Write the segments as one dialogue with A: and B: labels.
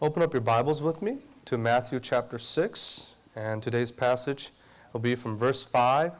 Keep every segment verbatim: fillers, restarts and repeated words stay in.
A: Open up your Bibles with me to Matthew chapter six, and today's passage will be from verse five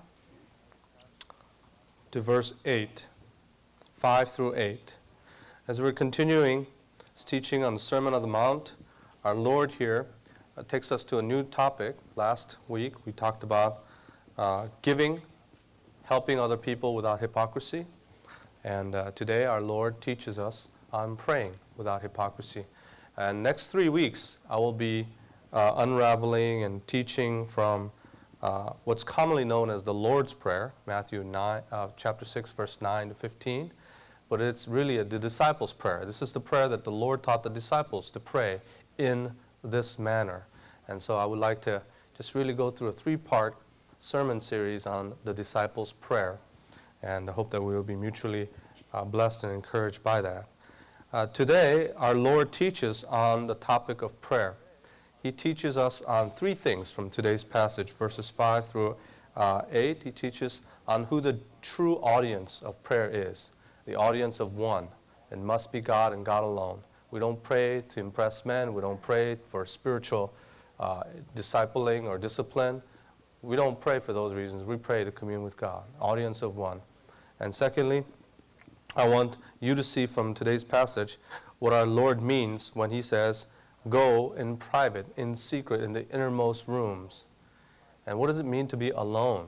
A: to verse eight, five through eight. As we're continuing this teaching on the Sermon on the Mount, our Lord here uh, takes us to a new topic. Last week we talked about uh, giving, helping other people without hypocrisy, and uh, today our Lord teaches us on praying without hypocrisy. And next three weeks, I will be uh, unraveling and teaching from uh, what's commonly known as the Lord's Prayer, Matthew nine, uh, chapter six, verse nine to fifteen. But it's really a, the disciples' prayer. This is the prayer that the Lord taught the disciples to pray in this manner. And so I would like to just really go through a three-part sermon series on the disciples' prayer. And I hope that we will be mutually uh, blessed and encouraged by that. Uh, today, our Lord teaches on the topic of prayer. He teaches us on three things from today's passage, verses five through uh, eight. He teaches on who the true audience of prayer is, the audience of one. It must be God and God alone. We don't pray to impress men. We don't pray for spiritual uh, discipling or discipline. We don't pray for those reasons. We pray to commune with God, audience of one. And secondly, I want you to see from today's passage what our Lord means when he says, go in private, in secret, in the innermost rooms. And what does it mean to be alone?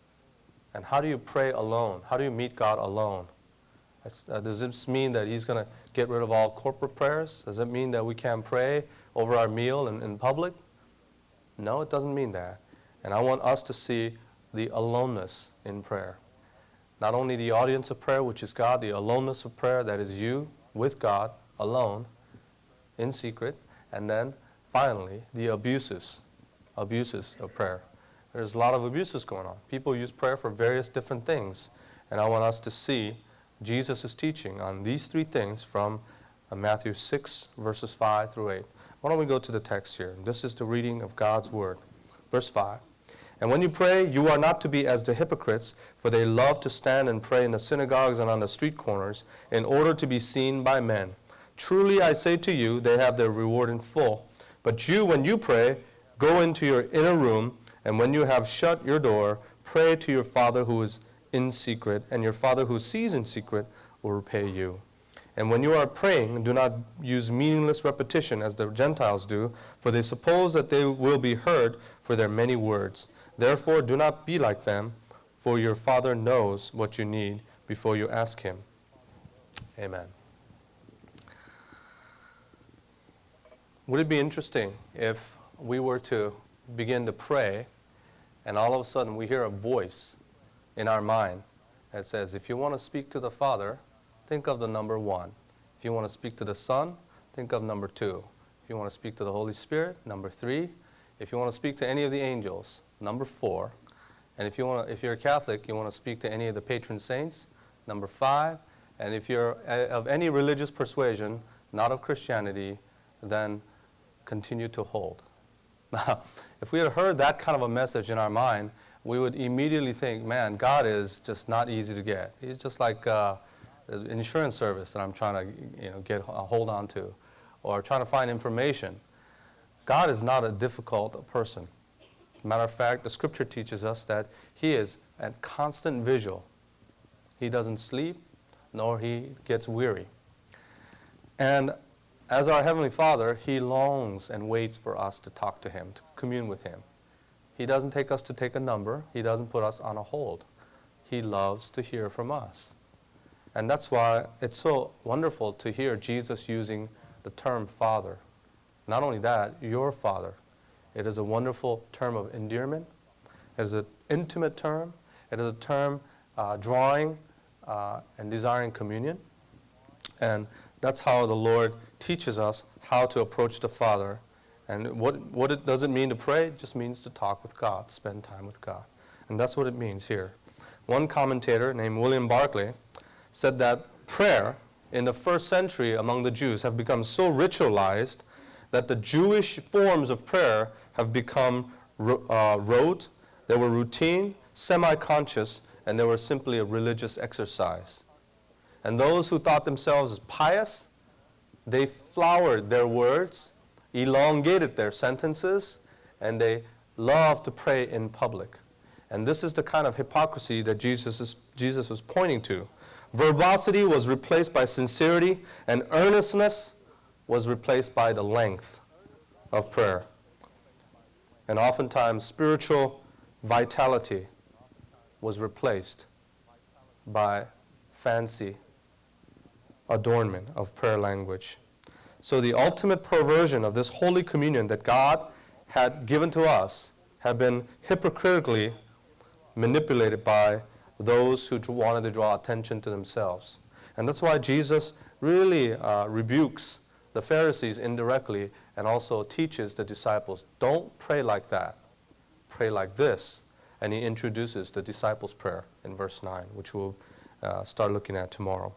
A: And how do you pray alone? How do you meet God alone? Uh, does this mean that he's going to get rid of all corporate prayers? Does it mean that we can't pray over our meal in, in public? No, it doesn't mean that. And I want us to see the aloneness in prayer. Not only the audience of prayer, which is God, the aloneness of prayer, that is you with God, alone, in secret, and then finally, the abuses, abuses of prayer. There's a lot of abuses going on. People use prayer for various different things, and I want us to see Jesus' teaching on these three things from uh, Matthew six, verses five through eight. Why don't we go to the text here? This is the reading of God's Word. Verse five. And when you pray, you are not to be as the hypocrites, for they love to stand and pray in the synagogues and on the street corners, in order to be seen by men. Truly I say to you, they have their reward in full. But you, when you pray, go into your inner room, and when you have shut your door, pray to your Father who is in secret, and your Father who sees in secret will repay you. And when you are praying, do not use meaningless repetition as the Gentiles do, for they suppose that they will be heard for their many words. Therefore, do not be like them, for your Father knows what you need before you ask him. Amen. Would it be interesting if we were to begin to pray, and all of a sudden we hear a voice in our mind that says, if you want to speak to the Father, think of the number one. If you want to speak to the Son, think of number two. If you want to speak to the Holy Spirit, number three. If you want to speak to any of the angels, number four. And if you want to, if you're a Catholic, you want to speak to any of the patron saints, number five. And if you're of any religious persuasion, not of Christianity, then continue to hold. Now, if we had heard that kind of a message in our mind, we would immediately think, man, God is just not easy to get. He's just like uh, an insurance service that I'm trying to, you know, get a hold on to, or trying to find information. God is not a difficult person. Matter of fact, the scripture teaches us that he is at constant vigil. He doesn't sleep, nor he gets weary. And as our Heavenly Father, he longs and waits for us to talk to him, to commune with him. He doesn't take us to take a number. He doesn't put us on a hold. He loves to hear from us. And that's why it's so wonderful to hear Jesus using the term Father. Not only that, your Father. It is a wonderful term of endearment. It is an intimate term. It is a term uh, drawing uh, and desiring communion. And that's how the Lord teaches us how to approach the Father. And what, what it does it mean to pray? It just means to talk with God, spend time with God. And that's what it means here. One commentator named William Barclay said that prayer in the first century among the Jews have become so ritualized that the Jewish forms of prayer have become uh, rote, they were routine, semi-conscious, and they were simply a religious exercise. And those who thought themselves pious, they flowered their words elongated their sentences, and they loved to pray in public. And this is the kind of hypocrisy that Jesus is, Jesus was pointing to. Verbosity was replaced by sincerity, and earnestness was replaced by the length of prayer. And oftentimes, spiritual vitality was replaced by fancy adornment of prayer language. So the ultimate perversion of this Holy Communion that God had given to us had been hypocritically manipulated by those who wanted to draw attention to themselves. And that's why Jesus really uh, rebukes the Pharisees indirectly and also teaches the disciples, don't pray like that, pray like this. And he introduces the disciples' prayer in verse nine, which we'll uh, start looking at tomorrow.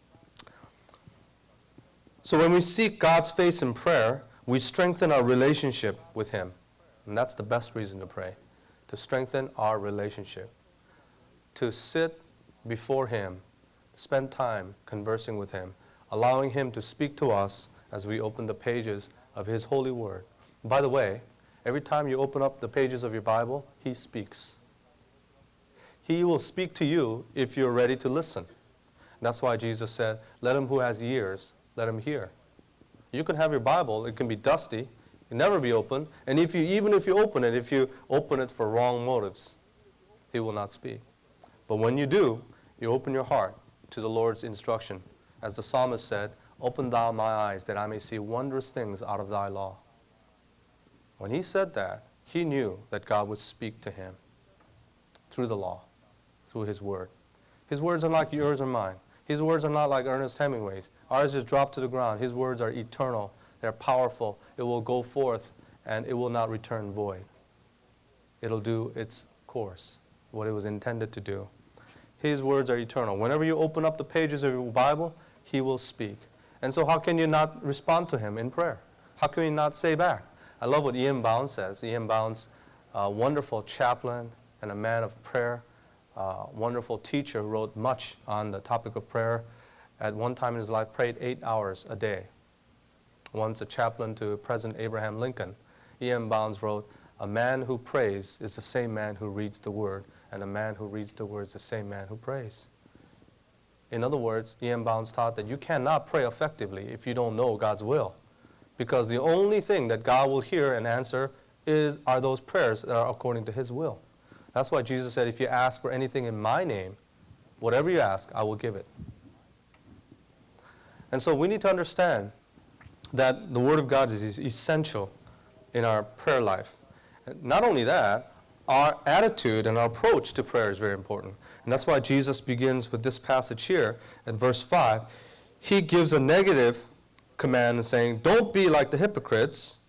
A: So when we seek God's face in prayer, we strengthen our relationship with Him. And that's the best reason to pray, to strengthen our relationship. To sit before Him, spend time conversing with Him, allowing Him to speak to us as we open the pages of His holy word. By the way, every time you open up the pages of your Bible, He speaks. He will speak to you if you're ready to listen. That's why Jesus said, let him who has ears, let him hear. You can have your Bible, it can be dusty, it can never be opened, and if you, even if you open it, if you open it for wrong motives, He will not speak. But when you do, you open your heart to the Lord's instruction. As the psalmist said, open thou my eyes that I may see wondrous things out of thy law. When he said that, he knew that God would speak to him through the law, through His word. His words are like yours or mine. His words are not like Ernest Hemingway's. Ours just drop to the ground. His words are eternal. They're powerful. It will go forth and it will not return void. It'll do its course, what it was intended to do. His words are eternal. Whenever you open up the pages of your Bible, He will speak. And so how can you not respond to Him in prayer? How can you not say back? I love what Ian Bounds says. Ian Bounds, a wonderful chaplain and a man of prayer, uh, wonderful teacher, who wrote much on the topic of prayer. At one time in his life, prayed eight hours a day. Once a chaplain to President Abraham Lincoln, Ian Bounds wrote, a man who prays is the same man who reads the Word, and a man who reads the Word is the same man who prays. In other words, Ian Bounds taught that you cannot pray effectively if you don't know God's will. Because the only thing that God will hear and answer is, are those prayers that are according to His will. That's why Jesus said, if you ask for anything in my name, whatever you ask, I will give it. And so we need to understand that the Word of God is essential in our prayer life. Not only that, our attitude and our approach to prayer is very important. And that's why Jesus begins with this passage here at verse five. He gives a negative command saying, don't be like the hypocrites,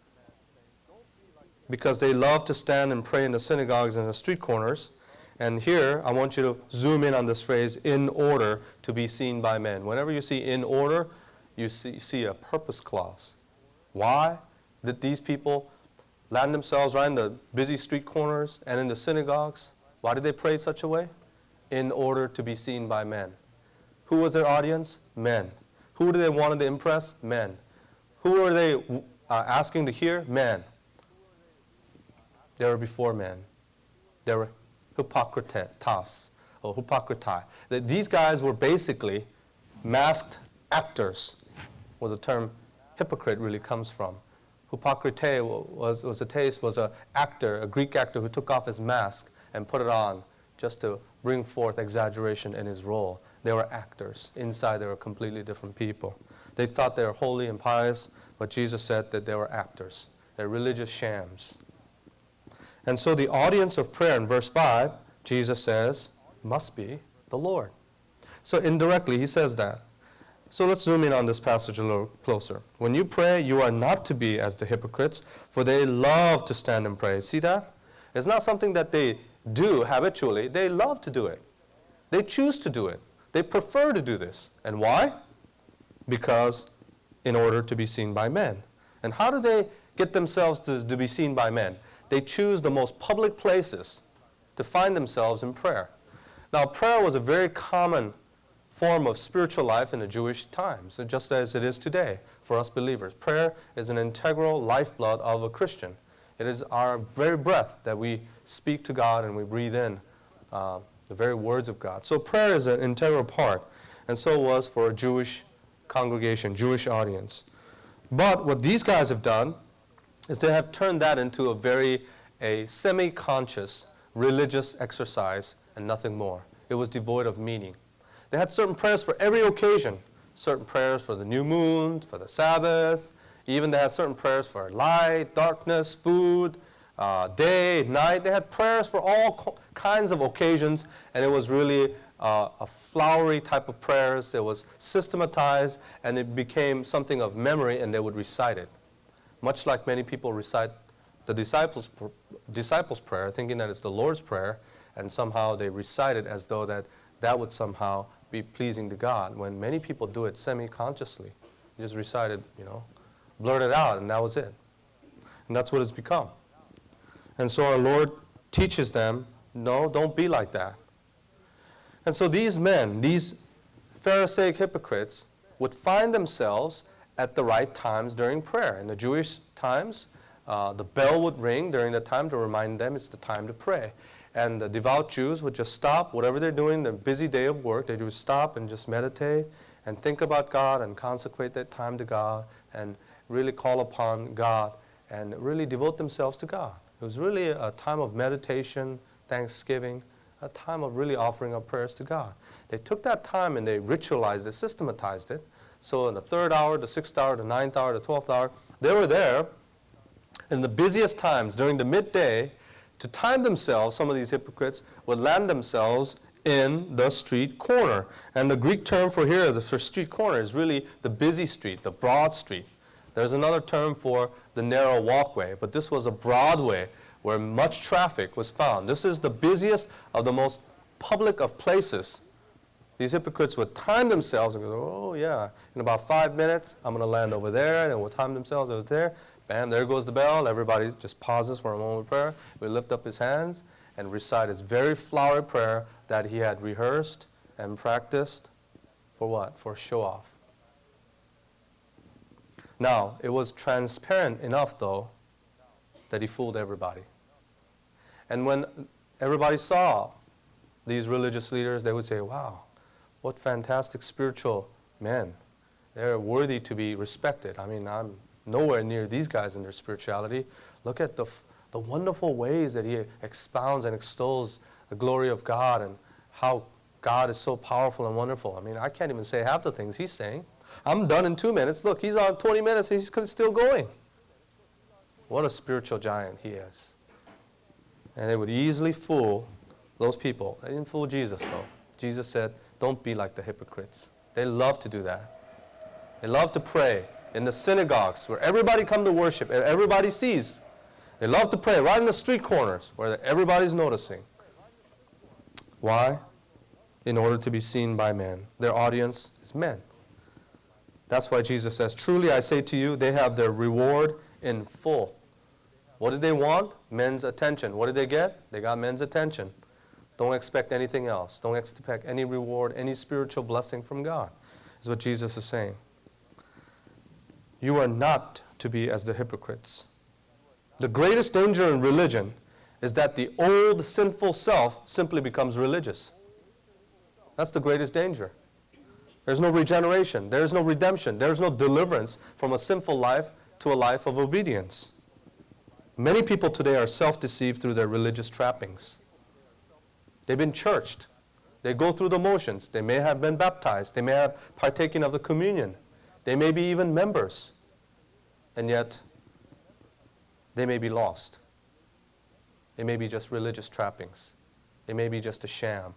A: because they love to stand and pray in the synagogues and the street corners. And here, I want you to zoom in on this phrase, in order to be seen by men. Whenever you see in order, you see, see a purpose clause. Why did these people land themselves right in the busy street corners and in the synagogues? Why did they pray such a way? In order to be seen by men. Who was their audience? Men. Who did they want to impress? Men. Who were they uh, asking to hear? Men. They were before men. They were hypocrites, or hypocritai. These guys were basically masked actors, where the term hypocrite really comes from. Hypocrite was, was a taste, was an actor, a Greek actor who took off his mask and put it on just to bring forth exaggeration in his role. They were actors. Inside, they were completely different people. They thought they were holy and pious, but Jesus said that they were actors. They're religious shams. And so the audience of prayer in verse five, Jesus says, must be the Lord. So indirectly, he says that. So let's zoom in on this passage a little closer. When you pray, you are not to be as the hypocrites, for they love to stand and pray. See that? It's not something that they do habitually. They love to do it. They choose to do it. They prefer to do this. And why? Because in order to be seen by men. And how do they get themselves to, to be seen by men? They choose the most public places to find themselves in prayer. Now, prayer was a very common form of spiritual life in the Jewish times, just as it is today. for us believers. Prayer is an integral lifeblood of a Christian. It is our very breath that we speak to God and we breathe in uh, the very words of God. So prayer is an integral part, and so it was for a Jewish congregation, Jewish audience. But what these guys have done is they have turned that into a very a semi-conscious religious exercise and nothing more. It was devoid of meaning. They had certain prayers for every occasion, certain prayers for the new moon, for the Sabbath. Even they had certain prayers for light, darkness, food, uh, day, night. They had prayers for all co- kinds of occasions, and it was really uh, a flowery type of prayers. It was systematized, and it became something of memory, and they would recite it. Much like many people recite the disciples' pr- disciples' prayer, thinking that it's the Lord's Prayer, and somehow they recite it as though that that would somehow be pleasing to God, when many people do it semi-consciously. They just recite it, you know, blurt it out, and that was it. And that's what it's become. And so our Lord teaches them, no, don't be like that. And so these men, these Pharisaic hypocrites, would find themselves at the right times during prayer. In the Jewish times, uh, the bell would ring during the time to remind them it's the time to pray. And the devout Jews would just stop whatever they're doing, their busy day of work. They would stop and just meditate and think about God and consecrate that time to God and really call upon God and really devote themselves to God. It was really a time of meditation, thanksgiving, a time of really offering up prayers to God. They took that time and they ritualized it, systematized it. So in the third hour, the sixth hour, the ninth hour, the twelfth hour, they were there in the busiest times during the midday to time themselves. Some of these hypocrites would land themselves in the street corner. And the Greek term for here, for street corner, is really the busy street, the broad street. There's another term for the narrow walkway, but this was a broad way where much traffic was found. This is the busiest of the most public of places. These hypocrites would time themselves and go, oh yeah, in about five minutes, I'm going to land over there, and we'll time themselves over there. Bam, there goes the bell. Everybody just pauses for a moment of prayer. We lift up his hands and recite his very flowery prayer that he had rehearsed and practiced for what? For show off. Now, it was transparent enough, though, that he fooled everybody. And when everybody saw these religious leaders, they would say, wow, what fantastic spiritual men. They're worthy to be respected. I mean, I'm nowhere near these guys in their spirituality. Look at the, the wonderful ways that he expounds and extols the glory of God and how God is so powerful and wonderful. I mean, I can't even say half the things he's saying. I'm done in two minutes. Look, he's on twenty minutes and he's still going. What a spiritual giant he is. And they would easily fool those people. They didn't fool Jesus, though. Jesus said, don't be like the hypocrites. They love to do that. They love to pray in the synagogues where everybody come to worship and everybody sees. They love to pray right in the street corners where everybody's noticing. Why? In order to be seen by men. Their audience is men. That's why Jesus says, truly I say to you, they have their reward in full. What did they want? Men's attention. What did they get? They got men's attention. Don't expect anything else. Don't expect any reward, any spiritual blessing from God, is what Jesus is saying. You are not to be as the hypocrites. The greatest danger in religion is that the old sinful self simply becomes religious. That's the greatest danger. There's no regeneration. There's no redemption. There's no deliverance from a sinful life to a life of obedience. Many people today are self-deceived through their religious trappings. They've been churched. They go through the motions. They may have been baptized. They may have partaken of the communion. They may be even members. And yet, they may be lost. They may be just religious trappings. They may be just a sham.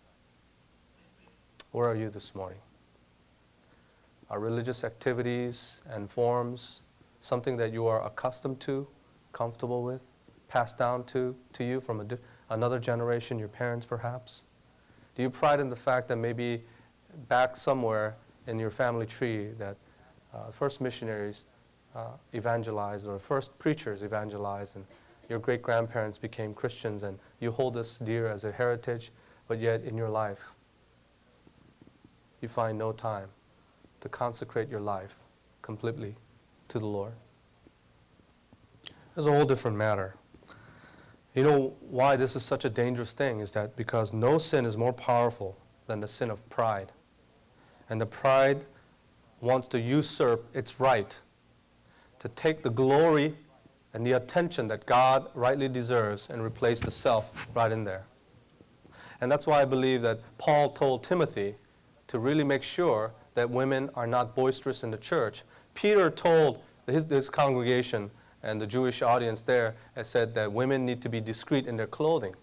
A: Where are you this morning? Are religious activities and forms something that you are accustomed to, comfortable with, passed down to, to you from a di- another generation, your parents perhaps? Do you pride in the fact that maybe back somewhere in your family tree that uh, first missionaries uh, evangelized or first preachers evangelized and your great-grandparents became Christians and you hold this dear as a heritage, but yet in your life you find no time to consecrate your life completely to the Lord. It's a whole different matter. You know why this is such a dangerous thing is that because no sin is more powerful than the sin of pride. And the pride wants to usurp its right to take the glory and the attention that God rightly deserves and replace the self right in there. And that's why I believe that Paul told Timothy to really make sure that women are not boisterous in the church. Peter told his, his congregation and the Jewish audience there and said that women need to be discreet in their clothing.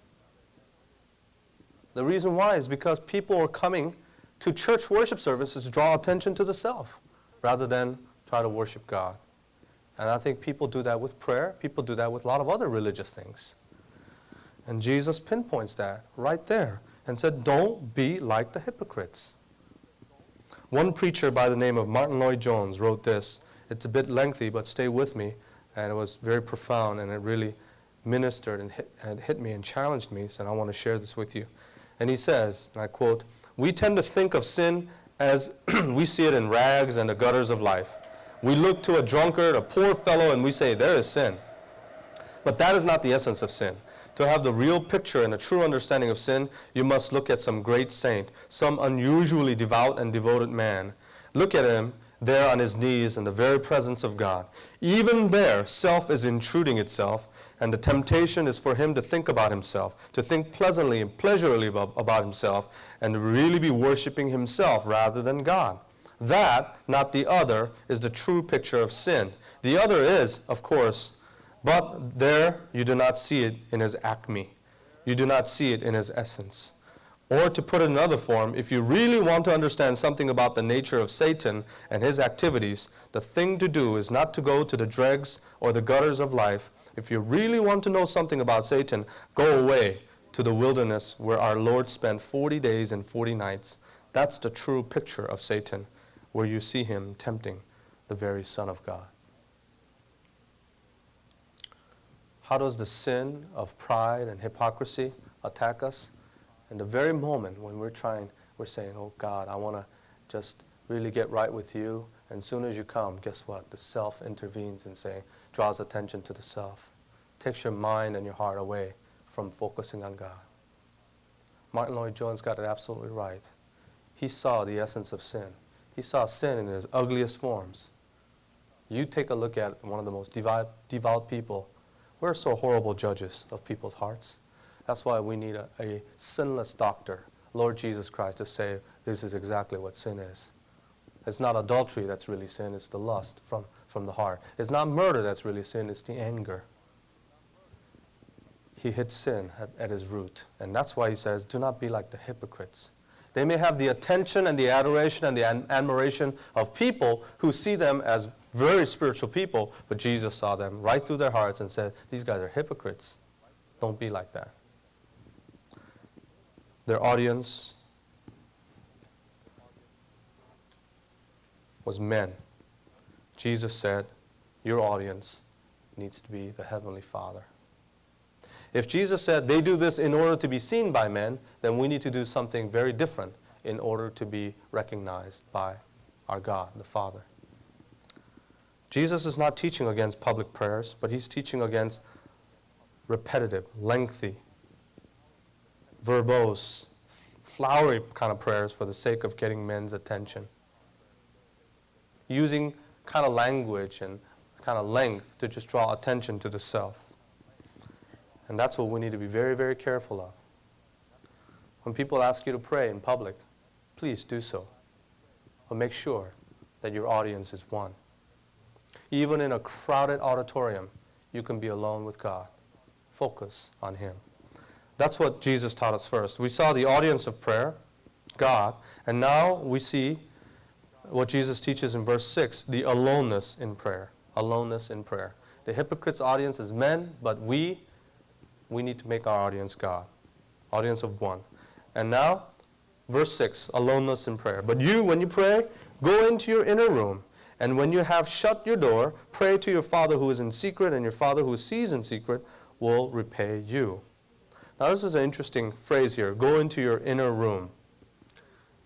A: The reason why is because people are coming to church worship services to draw attention to the self rather than try to worship God. And I think people do that with prayer. People do that with a lot of other religious things. And Jesus pinpoints that right there and said, don't be like the hypocrites. One preacher by the name of Martin Lloyd-Jones wrote this. It's a bit lengthy, but stay with me. And it was very profound, and it really ministered and hit, and hit me and challenged me. So I want to share this with you. And he says, and I quote, "We tend to think of sin as we see it in rags and the gutters of life. We look to a drunkard, a poor fellow, and we say, there is sin. But that is not the essence of sin. To have the real picture and a true understanding of sin, you must look at some great saint, some unusually devout and devoted man. Look at him there on his knees in the very presence of God. Even there, self is intruding itself, and the temptation is for him to think about himself, to think pleasantly and pleasurably about, about himself, and to really be worshiping himself rather than God. That, not the other, is the true picture of sin. The other is, of course, but there you do not see it in his acme. You do not see it in his essence. Or to put it in another form, if you really want to understand something about the nature of Satan and his activities, the thing to do is not to go to the dregs or the gutters of life. If you really want to know something about Satan, go away to the wilderness where our Lord spent forty days and forty nights. That's the true picture of Satan, where you see him tempting the very Son of God. How does the sin of pride and hypocrisy attack us? In the very moment when we're trying, we're saying, oh God, I want to just really get right with you. And as soon as you come, guess what? The self intervenes and saying, draws attention to the self. Takes your mind and your heart away from focusing on God. Martin Lloyd-Jones got it absolutely right. He saw the essence of sin. He saw sin in its ugliest forms. You take a look at one of the most devout, devout people. We're so horrible judges of people's hearts. That's why we need a, a sinless doctor, Lord Jesus Christ, to say this is exactly what sin is. It's not adultery that's really sin, it's the lust from, from the heart. It's not murder that's really sin, it's the anger. He hits sin at, at his root. And that's why he says, do not be like the hypocrites. They may have the attention and the adoration and the ad- admiration of people who see them as very spiritual people, but Jesus saw them right through their hearts and said, these guys are hypocrites. Don't be like that. Their audience was men. Jesus said, your audience needs to be the Heavenly Father. If Jesus said they do this in order to be seen by men, then we need to do something very different in order to be recognized by our God, the Father. Jesus is not teaching against public prayers, but he's teaching against repetitive, lengthy, verbose, flowery kind of prayers for the sake of getting men's attention. Using kind of language and kind of length to just draw attention to the self. And that's what we need to be very, very careful of. When people ask you to pray in public, please do so. But make sure that your audience is one. Even in a crowded auditorium, you can be alone with God. Focus on him. That's what Jesus taught us first. We saw the audience of prayer, God, and now we see what Jesus teaches in verse six, the aloneness in prayer. Aloneness in prayer. The hypocrite's audience is men, but we, we need to make our audience God. Audience of one. And now, verse six, aloneness in prayer. But you, when you pray, go into your inner room, and when you have shut your door, pray to your Father who is in secret, and your Father who sees in secret will repay you. Now this is an interesting phrase here, go into your inner room.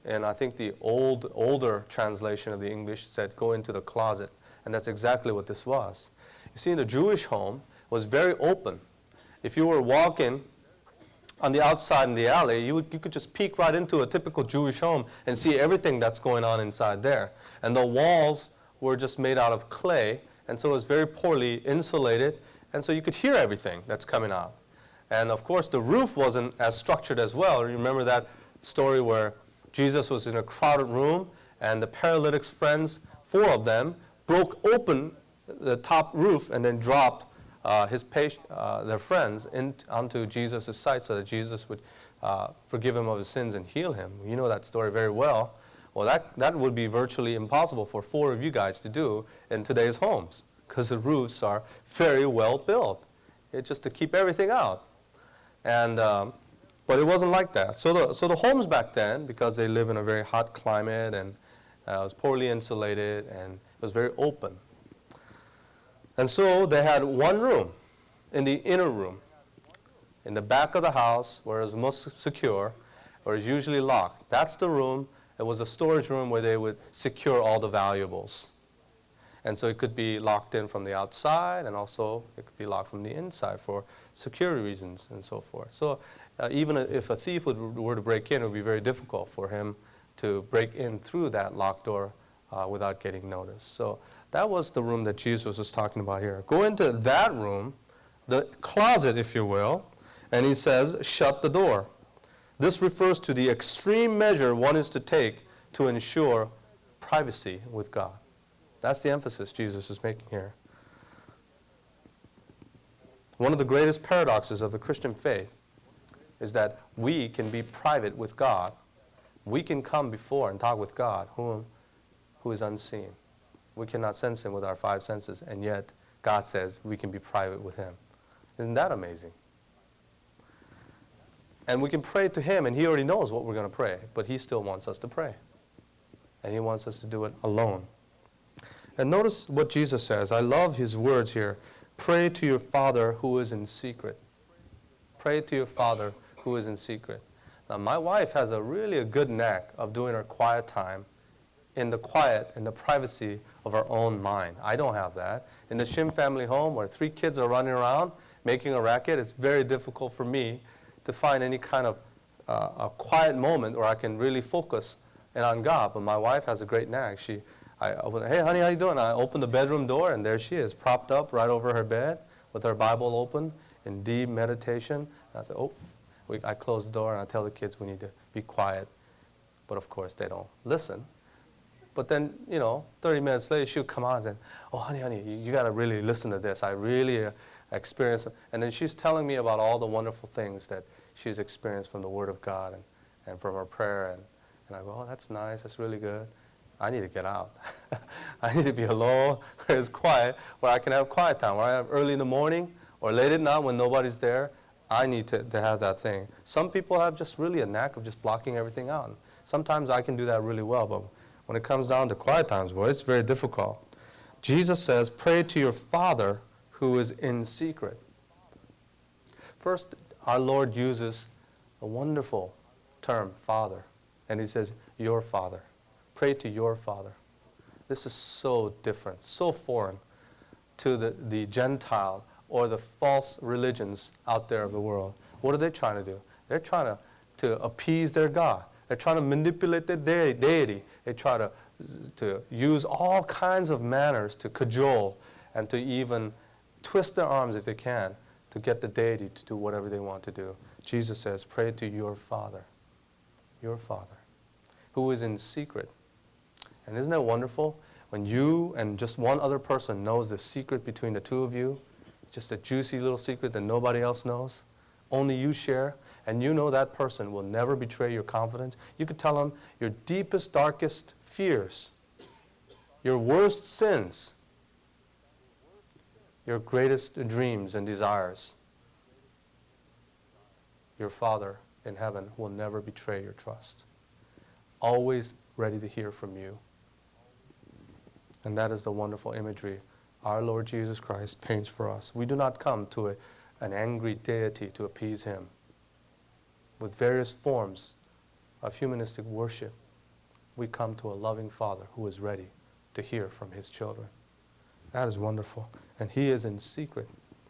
A: And I think the old, older translation of the English said, go into the closet. And that's exactly what this was. You see, in the Jewish home, it was very open. If you were walking on the outside in the alley, you, would, you could just peek right into a typical Jewish home and see everything that's going on inside there. And the walls were just made out of clay, and so it was very poorly insulated, and so you could hear everything that's coming out. And of course, the roof wasn't as structured as well. Remember that story where Jesus was in a crowded room, and the paralytic's friends, four of them, broke open the top roof and then dropped uh, his patient, uh, their friends in, onto Jesus' sight so that Jesus would uh, forgive him of his sins and heal him. You know that story very well. Well, that, that would be virtually impossible for four of you guys to do in today's homes because the roofs are very well built. It's just to keep everything out. And um, But it wasn't like that. So the, so the homes back then, because they live in a very hot climate and uh, it was poorly insulated and it was very open. And so they had one room in the inner room, in the back of the house where it was most secure, where it's usually locked. That's the room. It was a storage room where they would secure all the valuables. And so it could be locked in from the outside, and also it could be locked from the inside for security reasons and so forth. So uh, even if a thief would, were to break in, it would be very difficult for him to break in through that locked door uh, without getting noticed. So that was the room that Jesus was talking about here. Go into that room, the closet, if you will, and he says, shut the door. This refers to the extreme measure one is to take to ensure privacy with God. That's the emphasis Jesus is making here. One of the greatest paradoxes of the Christian faith is that we can be private with God. We can come before and talk with God, whom, who is unseen. We cannot sense him with our five senses, and yet God says we can be private with him. Isn't that amazing? And we can pray to him, and he already knows what we're going to pray, but he still wants us to pray. And he wants us to do it alone. And notice what Jesus says. I love his words here. Pray to your Father who is in secret. Pray to your Father who is in secret. Now, my wife has a really a good knack of doing her quiet time in the quiet, in the privacy of her own mind. I don't have that. In the Shim family home where three kids are running around making a racket, it's very difficult for me to find any kind of uh, a quiet moment where I can really focus and on God. But my wife has a great knack. She, I open, hey honey, how you doing? I open the bedroom door and there she is, propped up right over her bed with her Bible open in deep meditation. And I say, oh, we, I close the door and I tell the kids we need to be quiet. But of course they don't listen. But then, you know, thirty minutes later she'll come out and say, oh honey, honey, you, you got to really listen to this. I really uh, experienced it. And then she's telling me about all the wonderful things that she's experienced from the Word of God and, and from her prayer. And, and I go, oh, that's nice. That's really good. I need to get out. I need to be alone where it's quiet, where I can have quiet time, where I have early in the morning or late at night when nobody's there. I need to, to have that thing. Some people have just really a knack of just blocking everything out. And sometimes I can do that really well, but when it comes down to quiet times, boy, it's very difficult. Jesus says, pray to your Father who is in secret. First, our Lord uses a wonderful term, Father. And he says, your Father. Pray to your Father. This is so different, so foreign to the, the Gentile or the false religions out there of the world. What are they trying to do? They're trying to, to appease their God. They're trying to manipulate their de- deity. They try to, to use all kinds of manners to cajole and to even twist their arms if they can to get the deity to do whatever they want to do. Jesus says, pray to your Father, your Father, who is in secret. And isn't it wonderful when you and just one other person knows the secret between the two of you, just a juicy little secret that nobody else knows, only you share, and you know that person will never betray your confidence. You could tell them your deepest, darkest fears, your worst sins, your greatest dreams and desires. Your Father in heaven will never betray your trust. Always ready to hear from you. And that is the wonderful imagery our Lord Jesus Christ paints for us. We do not come to a, an angry deity to appease him with various forms of humanistic worship. we come to a loving Father who is ready to hear from his children. That is wonderful. And he is in secret.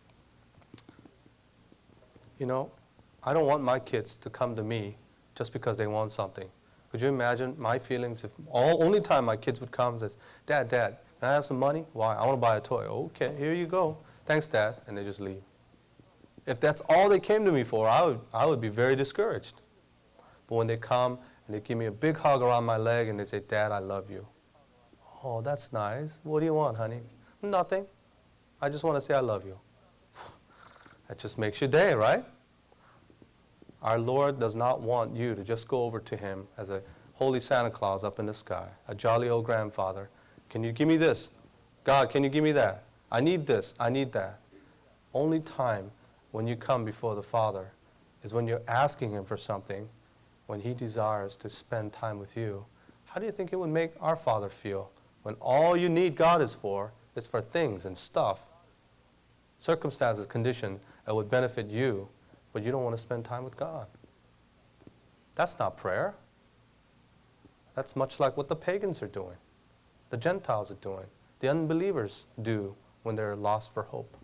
A: You know, I don't want my kids to come to me just because they want something. Could you imagine my feelings if all only time my kids would come and says, Dad, Dad, can I have some money? Why? I want to buy a toy. Okay, here you go. Thanks, Dad. And they just leave. If that's all they came to me for, I would, I would be very discouraged. But when they come and they give me a big hug around my leg and they say, Dad, I love you. Oh, that's nice. What do you want, honey? Nothing. I just want to say I love you. That just makes your day, right? Our Lord does not want you to just go over to him as a holy Santa Claus up in the sky, a jolly old grandfather. Can you give me this? God, can you give me that? I need this. I need that. Only time when you come before the Father is when you're asking him for something, when he desires to spend time with you. How do you think it would make our Father feel when all you need God is for is for things and stuff, circumstances, conditions that would benefit you, but you don't want to spend time with God? That's not prayer. That's much like what the pagans are doing, the Gentiles are doing, the unbelievers do when they're lost for hope.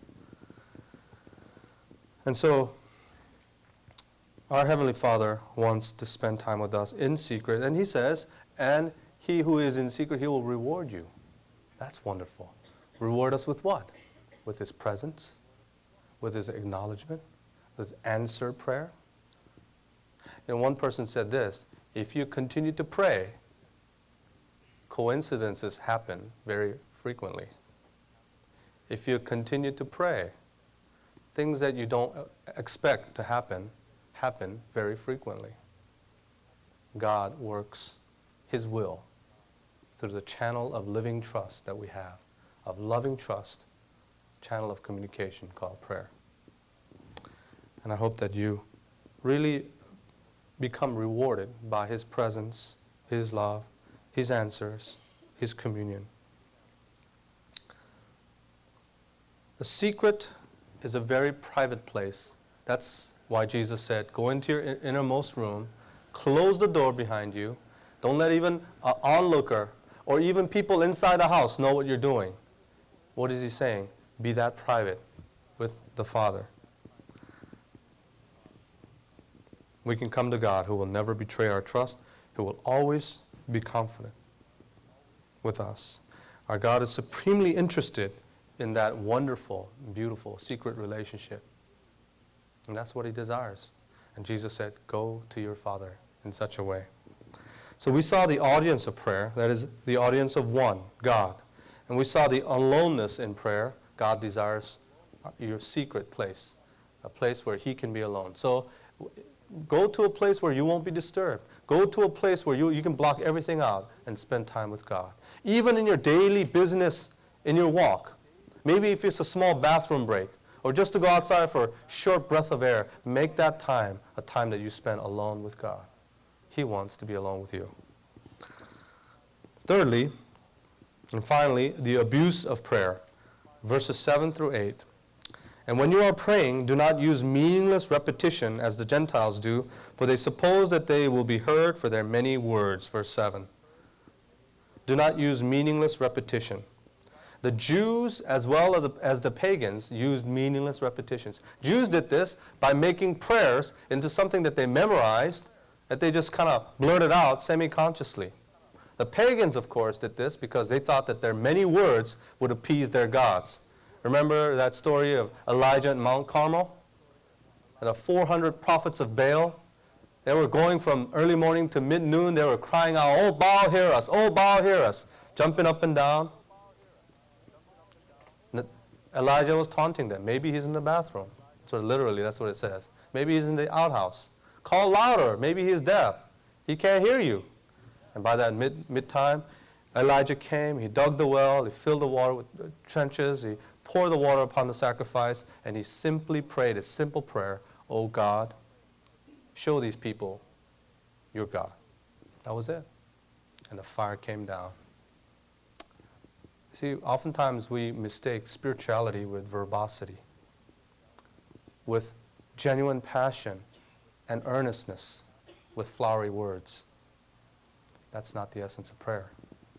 A: And so, our Heavenly Father wants to spend time with us in secret. And he says, and he who is in secret, he will reward you. That's wonderful. Reward us with what? With his presence, with his acknowledgement, with answered prayer. And one person said this, if you continue to pray, coincidences happen very frequently. If you continue to pray, things that you don't expect to happen, happen very frequently. God works his will through the channel of living trust that we have, of loving trust, channel of communication called prayer. And I hope that you really become rewarded by his presence, his love, his answers, his communion. The secret is a very private place. That's why Jesus said, go into your innermost room, close the door behind you, don't let even an onlooker or even people inside the house know what you're doing. What is he saying? Be that private with the Father. We can come to God who will never betray our trust, who will always be confident with us. Our God is supremely interested in that wonderful, beautiful, secret relationship. And that's what he desires. And Jesus said, go to your Father in such a way. So we saw the audience of prayer, that is the audience of one, God. And we saw the aloneness in prayer. God desires your secret place, a place where he can be alone. So go to a place where you won't be disturbed. Go to a place where you, you can block everything out and spend time with God. Even in your daily business, in your walk. Maybe if it's a small bathroom break, or just to go outside for a short breath of air, make that time a time that you spend alone with God. He wants to be alone with you. Thirdly, and finally, the abuse of prayer. Verses seven through eight. And when you are praying, do not use meaningless repetition as the Gentiles do, for they suppose that they will be heard for their many words. Verse seven. Do not use meaningless repetition. The Jews, as well as the, as the pagans, used meaningless repetitions. Jews did this by making prayers into something that they memorized, that they just kind of blurted out semi-consciously. The pagans, of course, did this because they thought that their many words would appease their gods. Remember that story of Elijah at Mount Carmel? And the four hundred prophets of Baal? They were going from early morning to mid-noon. They were crying out, oh, Baal, hear us. Oh, Baal, hear us. Jumping up and down. Elijah was taunting them. Maybe he's in the bathroom. So literally, that's what it says. Maybe he's in the outhouse. Call louder. Maybe he's deaf. He can't hear you. And by that mid mid time, Elijah came. He dug the well. He filled the water with uh, trenches. He poured the water upon the sacrifice, and he simply prayed a simple prayer: "Oh God, show these people your God." That was it. And the fire came down. See, oftentimes we mistake spirituality with verbosity, with genuine passion and earnestness, with flowery words. That's not the essence of prayer.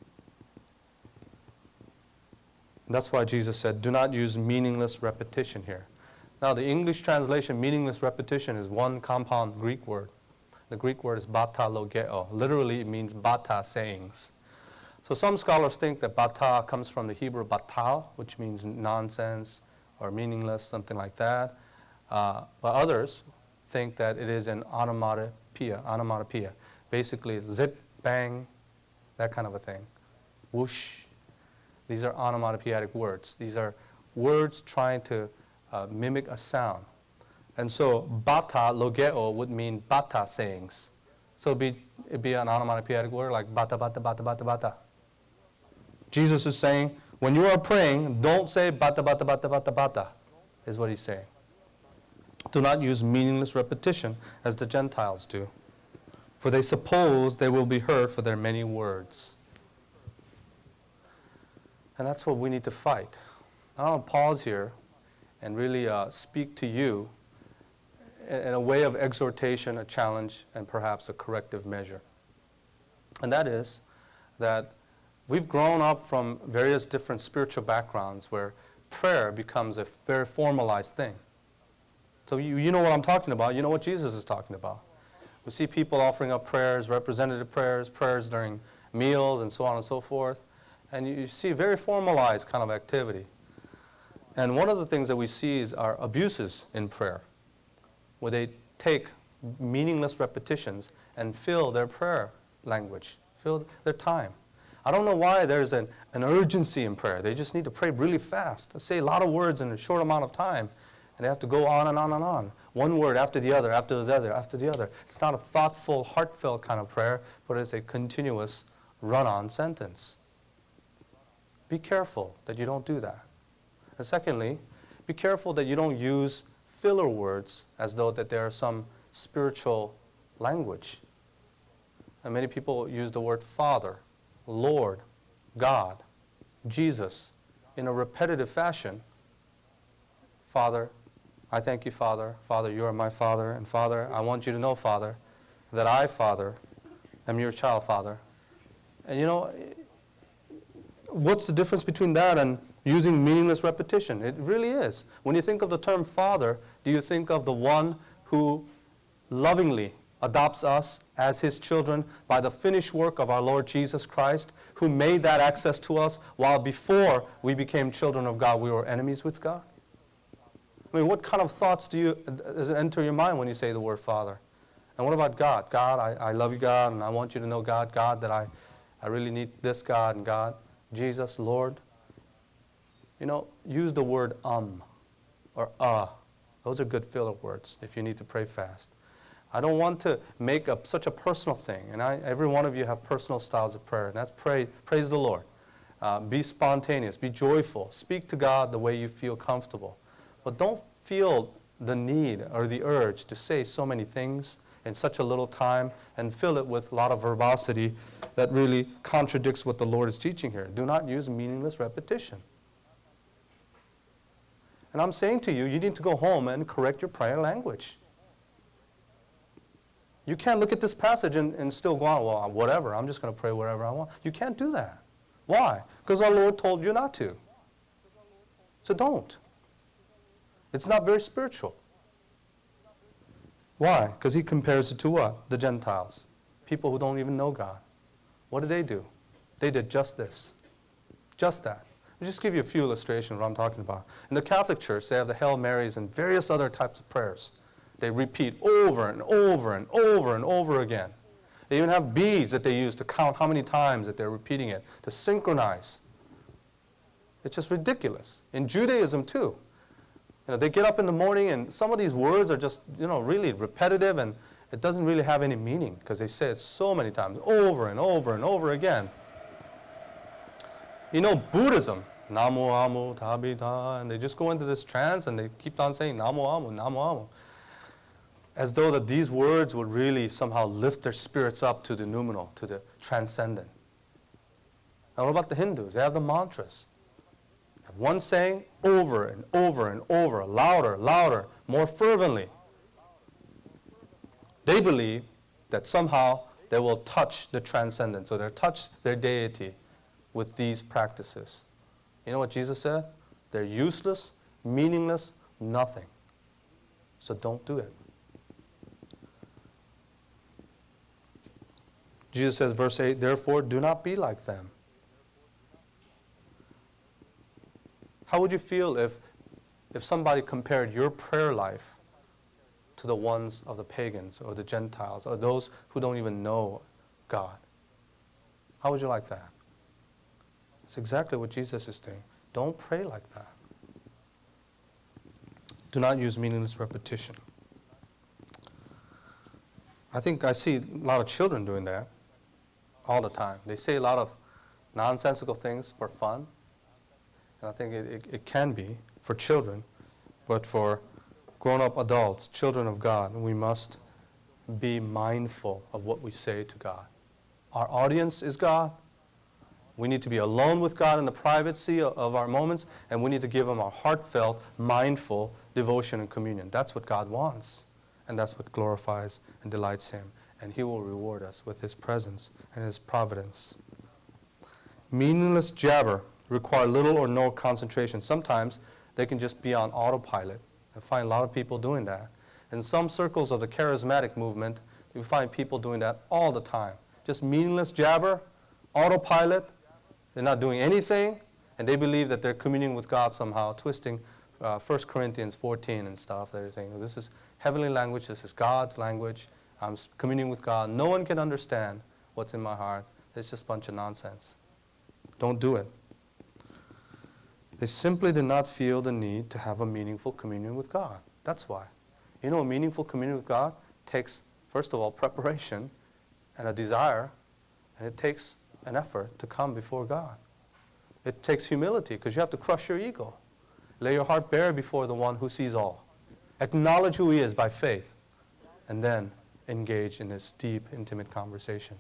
A: And that's why Jesus said, do not use meaningless repetition here. Now, the English translation, meaningless repetition, is one compound Greek word. The Greek word is bata logeo. Literally, it means bata, sayings. So some scholars think that bata comes from the Hebrew batal, which means nonsense or meaningless, something like that. Uh, but others think that it is an onomatopoeia, onomatopoeia. Basically, it's zip, bang, that kind of a thing. Whoosh. These are onomatopoeic words. These are words trying to uh, mimic a sound. And so bata logeo would mean bata sayings. So it'd be, it'd be an onomatopoeic word like bata, bata, bata, bata, bata. Jesus is saying, when you are praying, don't say bata, bata, bata, bata, bata, is what he's saying. Do not use meaningless repetition as the Gentiles do, for they suppose they will be heard for their many words. And that's what we need to fight. I want to pause here and really uh, speak to you in a way of exhortation, a challenge, and perhaps a corrective measure. And that is that we've grown up from various different spiritual backgrounds where prayer becomes a very formalized thing. So you, you know what I'm talking about. You know what Jesus is talking about. We see people offering up prayers, representative prayers, prayers during meals, and so on and so forth. And you, you see very formalized kind of activity. And one of the things that we see is are abuses in prayer, where they take meaningless repetitions and fill their prayer language, fill their time. I don't know why there's an, an urgency in prayer. They just need to pray really fast, say a lot of words in a short amount of time, and they have to go on and on and on. One word after the other, after the other, after the other. It's not a thoughtful, heartfelt kind of prayer, but it's a continuous run-on sentence. Be careful that you don't do that. And secondly, be careful that you don't use filler words as though that they are some spiritual language. And many people use the word Father, Lord, God, Jesus in a repetitive fashion. Father, I thank you, Father. Father, you are my Father. And Father, I want you to know, Father, that I, Father, am your child, Father. And you know, what's the difference between that and using meaningless repetition? It really is. When you think of the term Father, do you think of the one who lovingly adopts us as his children by the finished work of our Lord Jesus Christ, who made that access to us while before we became children of God, we were enemies with God? I mean, what kind of thoughts do you, does it enter your mind when you say the word Father? And what about God? God, I, I love you, God, and I want you to know, God, God, that I, I really need this God and God. Jesus, Lord. You know, use the word um or uh. Those are good filler words if you need to pray fast. I don't want to make up such a personal thing. And I, every one of you have personal styles of prayer. And that's pray, praise the Lord. Uh, be spontaneous. Be joyful. Speak to God the way you feel comfortable. But don't feel the need or the urge to say so many things in such a little time and fill it with a lot of verbosity that really contradicts what the Lord is teaching here. Do not use meaningless repetition. And I'm saying to you, you need to go home and correct your prayer language. You can't look at this passage and, and still go on, well, whatever, I'm just going to pray whatever I want. You can't do that. Why? Because our Lord told you not to. So don't. It's not very spiritual. Why? Because he compares it to what? The Gentiles. People who don't even know God. What did they do? They did just this. Just that. I'll just give you a few illustrations of what I'm talking about. In the Catholic Church, they have the Hail Marys and various other types of prayers. They repeat over and over and over and over again. They even have beads that they use to count how many times that they're repeating it, to synchronize. It's just ridiculous. In Judaism, too. You know, they get up in the morning and some of these words are just, you know, really repetitive and it doesn't really have any meaning because they say it so many times, over and over and over again. You know, Buddhism, Namu Amu Tabita, and they just go into this trance and they keep on saying Namu Amu, Namu Amu, as though that these words would really somehow lift their spirits up to the noumenal, to the transcendent. Now what about the Hindus? They have the mantras. One saying over and over and over, louder, louder, more fervently. They believe that somehow they will touch the transcendent. So they'll touch their deity with these practices. You know what Jesus said? They're useless, meaningless, nothing. So don't do it. Jesus says, verse eight, therefore do not be like them. How would you feel if, if somebody compared your prayer life to the ones of the pagans or the Gentiles or those who don't even know God? How would you like that? It's exactly what Jesus is doing. Don't pray like that. Do not use meaningless repetition. I think I see a lot of children doing that all the time. They say a lot of nonsensical things for fun. And I think it, it, it can be for children, but for grown-up adults, children of God, we must be mindful of what we say to God. Our audience is God. We need to be alone with God in the privacy of, of our moments, and we need to give Him our heartfelt, mindful devotion and communion. That's what God wants, and that's what glorifies and delights Him. And He will reward us with His presence and His providence. Meaningless jabber require little or no concentration. Sometimes they can just be on autopilot. I find a lot of people doing that. In some circles of the charismatic movement, you find people doing that all the time. Just meaningless jabber, autopilot. They're not doing anything, and they believe that they're communing with God somehow, twisting uh, First Corinthians fourteen and stuff. They're saying, this is heavenly language, this is God's language. I'm communing with God. No one can understand what's in my heart. It's just a bunch of nonsense. Don't do it. They simply did not feel the need to have a meaningful communion with God. That's why. You know, a meaningful communion with God takes, first of all, preparation and a desire, and it takes an effort to come before God. It takes humility because you have to crush your ego. Lay your heart bare before the one who sees all. Acknowledge who He is by faith, and then engage in this deep, intimate conversation.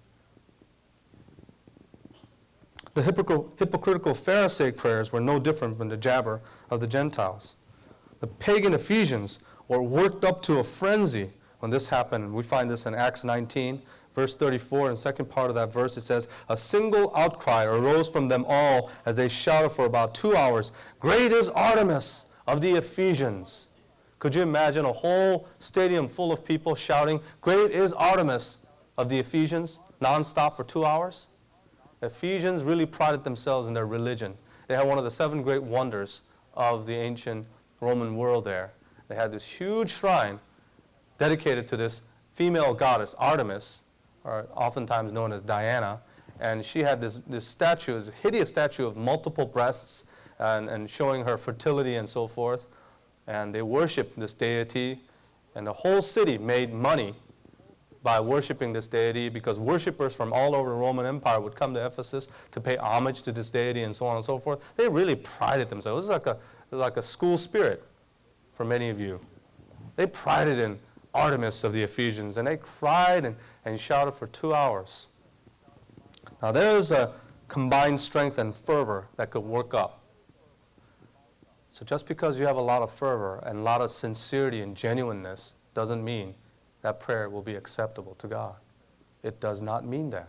A: The hypocritical Pharisaic prayers were no different from the jabber of the Gentiles. The pagan Ephesians were worked up to a frenzy when this happened. We find this in Acts nineteen, verse thirty-four. In the second part of that verse, it says, a single outcry arose from them all as they shouted for about two hours, great is Artemis of the Ephesians. Could you imagine a whole stadium full of people shouting, great is Artemis of the Ephesians, nonstop for two hours? The Ephesians really prided themselves in their religion. They had one of the seven great wonders of the ancient Roman world there. They had this huge shrine dedicated to this female goddess, Artemis, or oftentimes known as Diana. And she had this, this statue, this hideous statue of multiple breasts and, and showing her fertility and so forth. And they worshiped this deity. And the whole city made money by worshiping this deity, because worshipers from all over the Roman Empire would come to Ephesus to pay homage to this deity and so on and so forth. They really prided themselves. It was like a, like a school spirit for many of you. They prided in Artemis of the Ephesians, and they cried and, and shouted for two hours. Now there is a combined strength and fervor that could work up. So just because you have a lot of fervor and a lot of sincerity and genuineness doesn't mean that prayer will be acceptable to God. It does not mean that.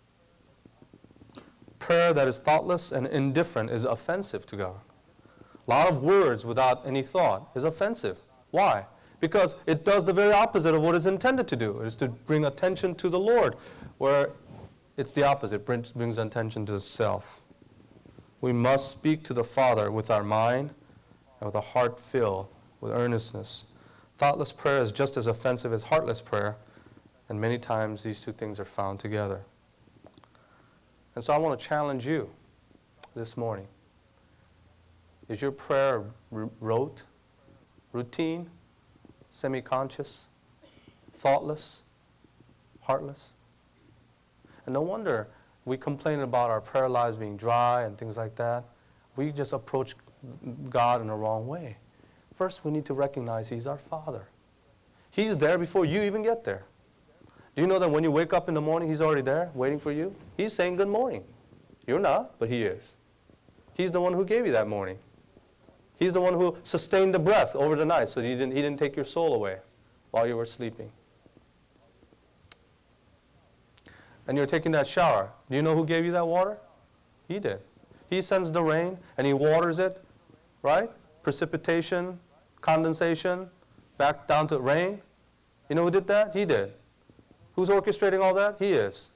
A: Prayer that is thoughtless and indifferent is offensive to God. A lot of words without any thought is offensive. Why? Because it does the very opposite of what it's intended to do. It is to bring attention to the Lord, where it's the opposite. It brings, brings attention to self. We must speak to the Father with our mind and with a heart filled with earnestness. Thoughtless prayer is just as offensive as heartless prayer, and many times these two things are found together. And so I want to challenge you this morning. Is your prayer r- rote, routine, semi-conscious, thoughtless, heartless? And no wonder we complain about our prayer lives being dry and things like that. We just approach God in the wrong way. First, we need to recognize He's our Father. He's there before you even get there. Do you know that when you wake up in the morning, He's already there waiting for you? He's saying good morning. You're not, but He is. He's the one who gave you that morning. He's the one who sustained the breath over the night so he didn't, he didn't take your soul away while you were sleeping. and you're taking that shower, do you know who gave you that water? He did. He sends the rain and he waters it, right? Precipitation, condensation, back down to rain. You know who did that? He did. Who's orchestrating all that? He is.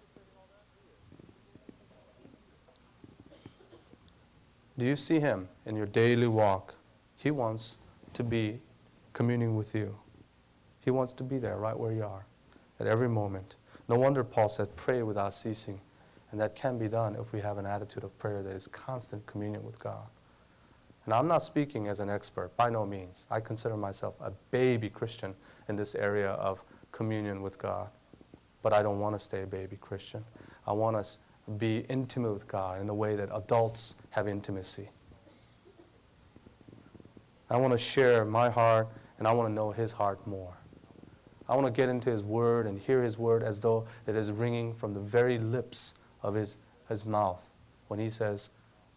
A: Do you see him in your daily walk? He wants to be communing with you. He wants to be there right where you are at every moment. No wonder Paul said, pray without ceasing. And that can be done if we have an attitude of prayer that is constant communion with God. And I'm not speaking as an expert, by no means. I consider myself a baby Christian in this area of communion with God. But I don't want to stay a baby Christian. I want us to be intimate with God in the way that adults have intimacy. I want to share my heart, and I want to know his heart more. I want to get into his word and hear his word as though it is ringing from the very lips of his, his mouth. When he says,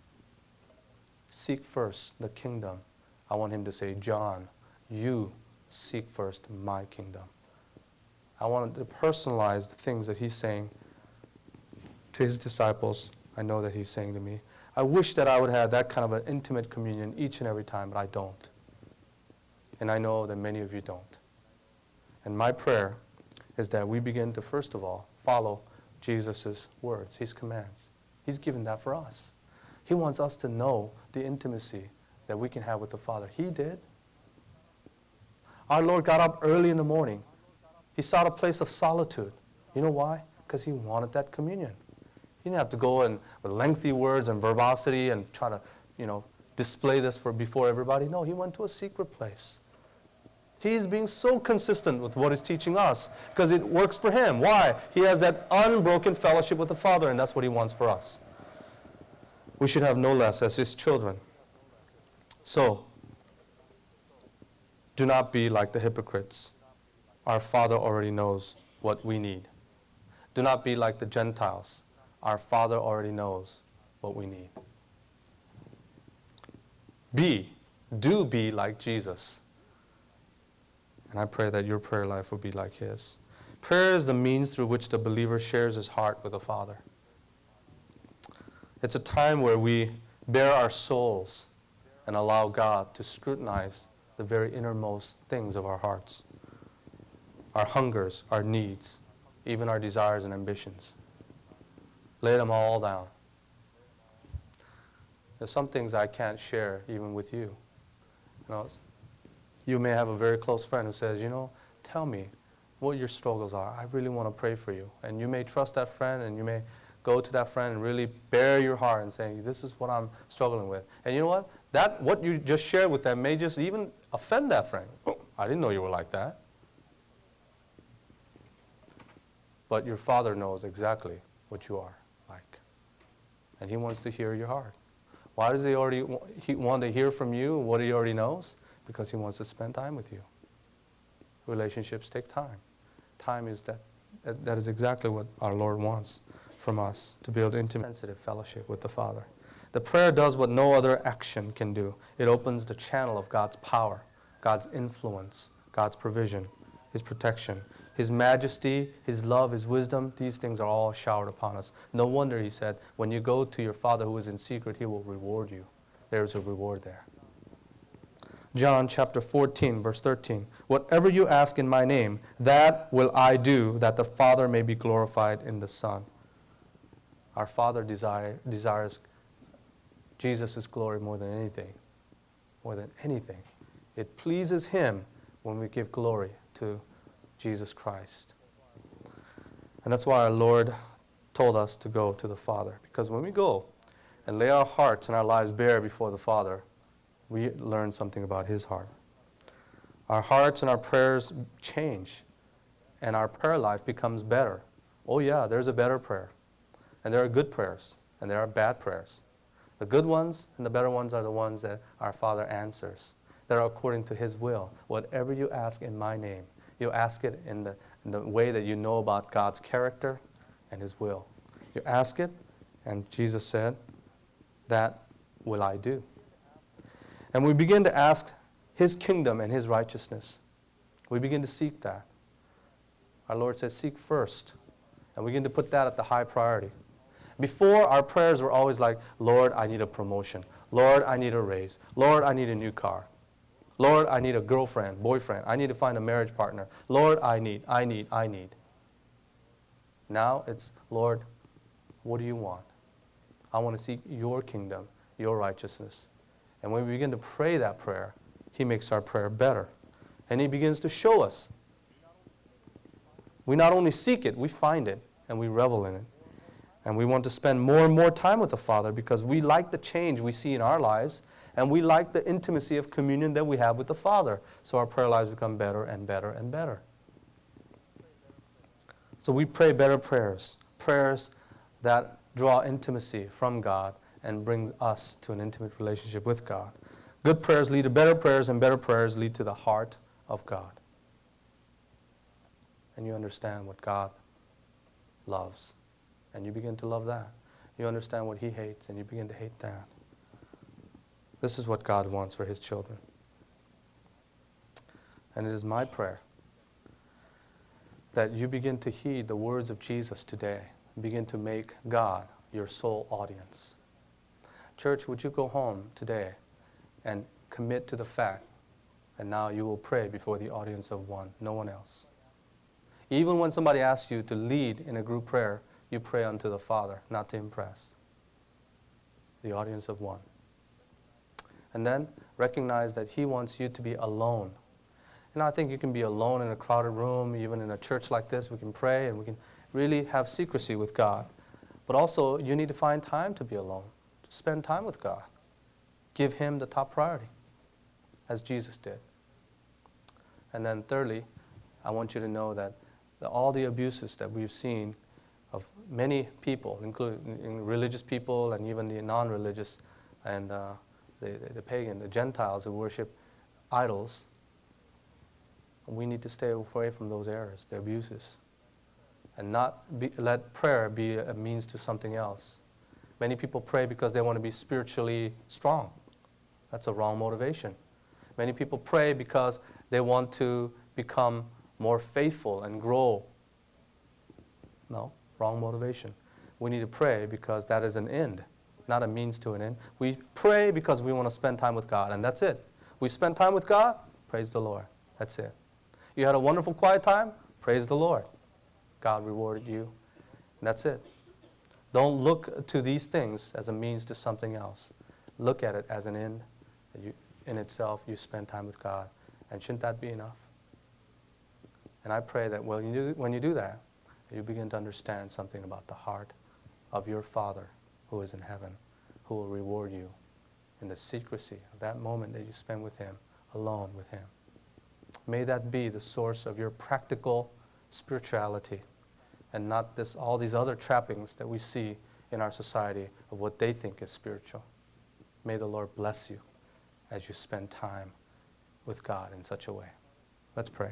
A: seek first the kingdom, I want him to say, John, you seek first my kingdom. I want to personalize the things that he's saying to his disciples. I know that he's saying to me. I wish that I would have that kind of an intimate communion each and every time, but I don't. And I know that many of you don't. And my prayer is that we begin to, first of all, follow Jesus' words, his commands. He's given that for us. He wants us to know the intimacy that we can have with the Father. He did. Our Lord got up early in the morning. He sought a place of solitude. You know why? Because he wanted that communion. He didn't have to go in with lengthy words and verbosity and try to, you know, display this for before everybody. No, he went to a secret place. He is being so consistent with what he's teaching us because it works for him. Why? He has that unbroken fellowship with the Father, and that's what he wants for us. We should have no less as his children. So, do not be like the hypocrites. Our Father already knows what we need. Do not be like the Gentiles. Our Father already knows what we need. Be, do be like Jesus. And I pray that your prayer life will be like his. Prayer is the means through which the believer shares his heart with the Father. It's a time where we bare our souls and allow God to scrutinize the very innermost things of our hearts. Our hungers, our needs, even our desires and ambitions. Lay them all down. There's some things I can't share even with you. You know, you may have a very close friend who says, you know, tell me what your struggles are. I really want to pray for you. And you may trust that friend, and you may go to that friend and really bare your heart and say, this is what I'm struggling with. And you know what? That what you just shared with them may just even offend that friend. Oh, I didn't know you were like that. But your Father knows exactly what you are like. And he wants to hear your heart. Why does he already he want to hear from you what he already knows? Because he wants to spend time with you. Relationships take time. Time is that, that, that is exactly what our Lord wants from us, to build intimate, sensitive fellowship with the Father. The prayer does what no other action can do. It opens the channel of God's power, God's influence, God's provision, his protection, his majesty, his love, his wisdom. These things are all showered upon us. No wonder he said, when you go to your Father who is in secret, he will reward you. There is a reward there. John chapter fourteen, verse thirteen. Whatever you ask in my name, that will I do, that the Father may be glorified in the Son. Our Father desire, desires Jesus' glory more than anything. More than anything. It pleases him when we give glory to Jesus Christ. And that's why our Lord told us to go to the Father. Because when we go and lay our hearts and our lives bare before the Father, we learn something about his heart. Our hearts and our prayers change, and our prayer life becomes better. Oh yeah, there's a better prayer. And there are good prayers, and there are bad prayers. The good ones and the better ones are the ones that our Father answers. That are according to his will. Whatever you ask in my name, you ask it in the, in the way that you know about God's character and his will. You ask it, and Jesus said, that will I do. And we begin to ask his kingdom and his righteousness. We begin to seek that. Our Lord says, seek first. And we begin to put that at the high priority. Before, our prayers were always like, Lord, I need a promotion. Lord, I need a raise. Lord, I need a new car. Lord, I need a girlfriend, boyfriend. I need to find a marriage partner. Lord, I need, I need, I need. Now it's, Lord, what do you want? I want to seek your kingdom, your righteousness. And when we begin to pray that prayer, he makes our prayer better. And he begins to show us. We not only seek it, we find it, and we revel in it. And we want to spend more and more time with the Father because we like the change we see in our lives, and we like the intimacy of communion that we have with the Father. So our prayer lives become better and better and better. So we pray better prayers, prayers that draw intimacy from God and bring us to an intimate relationship with God. Good prayers lead to better prayers, and better prayers lead to the heart of God. And you understand what God loves, and you begin to love that. You understand what he hates, and you begin to hate that. This is what God wants for his children. And it is my prayer that you begin to heed the words of Jesus today. Begin to make God your sole audience. Church, would you go home today and commit to the fact that now you will pray before the audience of one, no one else. Even when somebody asks you to lead in a group prayer, you pray unto the Father, not to impress. The audience of one. And then recognize that he wants you to be alone. And I think you can be alone in a crowded room, even in a church like this. We can pray and we can really have secrecy with God. But also, you need to find time to be alone, to spend time with God. Give him the top priority, as Jesus did. And then thirdly, I want you to know that the, all the abuses that we've seen of many people, including religious people and even the non-religious and uh, the, the, the pagan, the Gentiles who worship idols, we need to stay away from those errors, the abuses, and not be, let prayer be a means to something else. Many people pray because they want to be spiritually strong. That's a wrong motivation. Many people pray because they want to become more faithful and grow. No, wrong motivation. We need to pray because that is an end, not a means to an end. We pray because we want to spend time with God, and that's it. We spend time with God, praise the Lord. That's it. You had a wonderful quiet time, praise the Lord. God rewarded you, and that's it. Don't look to these things as a means to something else. Look at it as an end. That you, in itself, you spend time with God. And shouldn't that be enough? And I pray that when you do, when you do that, you begin to understand something about the heart of your Father who is in heaven, who will reward you in the secrecy of that moment that you spend with him, alone with him. May that be the source of your practical spirituality, and not this all these other trappings that we see in our society of what they think is spiritual. May the Lord bless you as you spend time with God in such a way. Let's pray.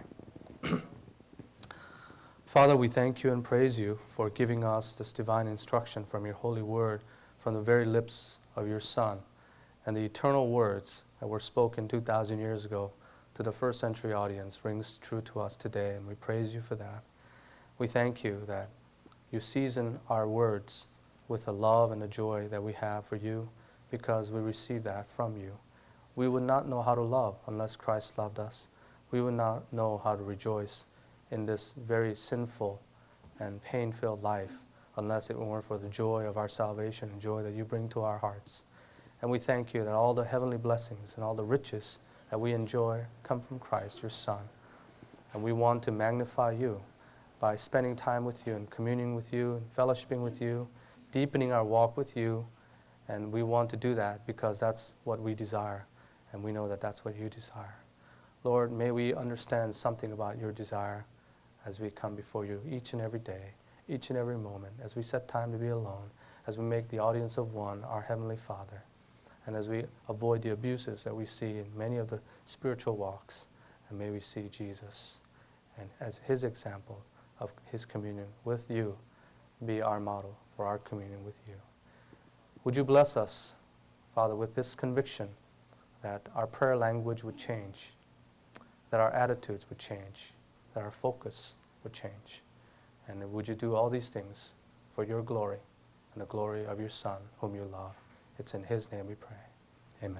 A: Father, we thank you and praise you for giving us this divine instruction from your holy word, from the very lips of your Son, and the eternal words that were spoken two thousand years ago to the first century audience rings true to us today, and we praise you for that. We thank you that you season our words with the love and the joy that we have for you because we receive that from you. We would not know how to love unless Christ loved us. We would not know how to rejoice in this very sinful and pain-filled life unless it weren't for the joy of our salvation and joy that you bring to our hearts. And we thank you that all the heavenly blessings and all the riches that we enjoy come from Christ, your Son. And we want to magnify you by spending time with you and communing with you and fellowshipping with you, deepening our walk with you. And we want to do that because that's what we desire. And we know that that's what you desire. Lord, may we understand something about your desire as we come before you each and every day, each and every moment, as we set time to be alone, as we make the audience of one our Heavenly Father, and as we avoid the abuses that we see in many of the spiritual walks. And may we see Jesus and as his example of his communion with you be our model for our communion with you. Would you bless us, Father, with this conviction that our prayer language would change, that our attitudes would change, that our focus would change. And would you do all these things for your glory and the glory of your Son, whom you love. It's in his name we pray. Amen.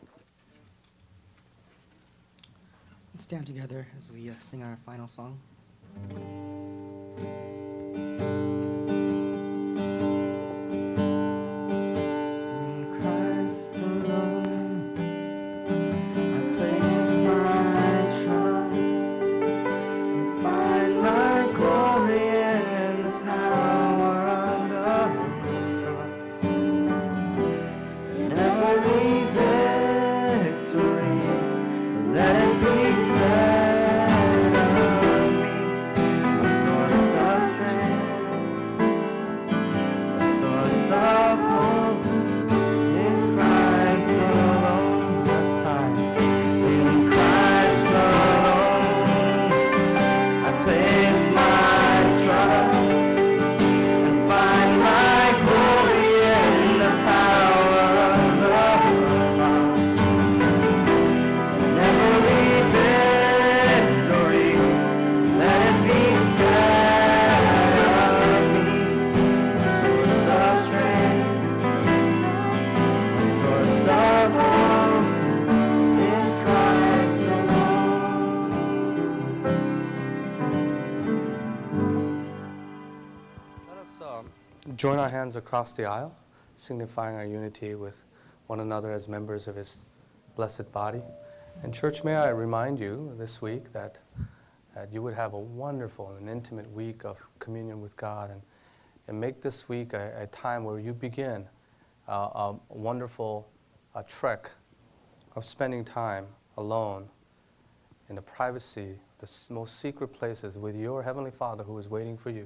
B: Let's stand together as we uh, sing our final song.
A: Join our hands across the aisle, signifying our unity with one another as members of his blessed body. And church, may I remind you this week that, that you would have a wonderful and intimate week of communion with God, and, and make this week a, a time where you begin uh, a wonderful uh, trek of spending time alone in the privacy, the s- most secret places with your Heavenly Father who is waiting for you.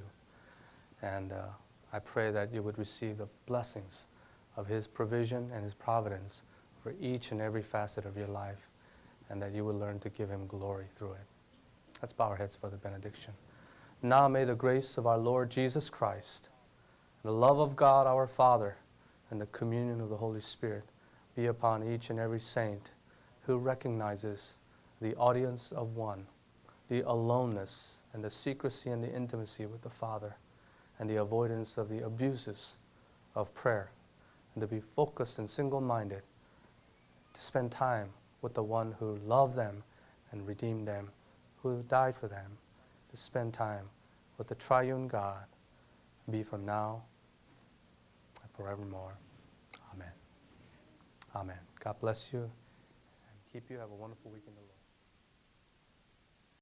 A: And uh, I pray that you would receive the blessings of his provision and his providence for each and every facet of your life, and that you would learn to give him glory through it. Let's bow our heads for the benediction. Now may the grace of our Lord Jesus Christ, the love of God our Father, and the communion of the Holy Spirit be upon each and every saint who recognizes the audience of one, the aloneness and the secrecy and the intimacy with the Father, and the avoidance of the abuses of prayer, and to be focused and single-minded, to spend time with the one who loved them and redeemed them, who died for them, to spend time with the triune God, be from now and forevermore. Amen. Amen. God bless you and keep you. Have a wonderful week in the Lord.